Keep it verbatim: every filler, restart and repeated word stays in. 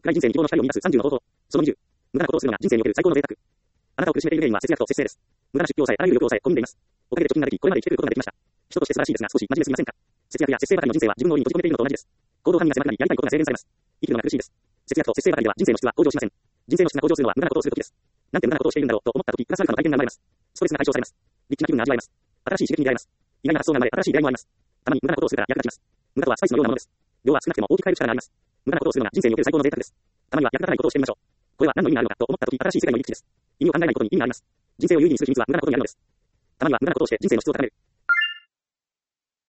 暗い人生に希望の光を見出すさんじゅうの方法。そのにじゅう。無駄なことをするのが人生における最高の贅沢。あなたを苦しめている原因は節約と節制です。無駄な出費を抑え、あらゆる欲を抑え、込んでいます。おかげで貯金ができ、これまで生きてくることができました。人として素晴らしいですが、少し真面目すぎませんか。節約や節制ばかりの人生は自分の檻に閉じ込めているのと同じです。行動範囲が狭くなり、やりたいことが制限されます。生きるのが苦しいです。節約と節制ばかりでは人生の質は向上しません。人生の質が向上するのは無駄なことをするときです。なんて無駄なことをしているんだろうと思ったとき、プラスアルファの体験が生まれます。ストレスが解消されます。リッチな気分が味わえます。新しい刺激に出会えます。意外な発想が生まれ、新しい出会いもあります。たまに無駄なことをするから役立ちます。無駄とはスパイスのようなものです。量は少なくても大きく変える力があります。無駄なことをするのが人生における最高の贅沢です。たまには役立たないことをしてみましょう。これは何の意味があるのかと思ったとき、新しい世界の入り口です。意味を考えないことに意味があります。人生を有意義にする秘密は無駄なことにあるのです。たまには無駄なことをして人生の質を高める。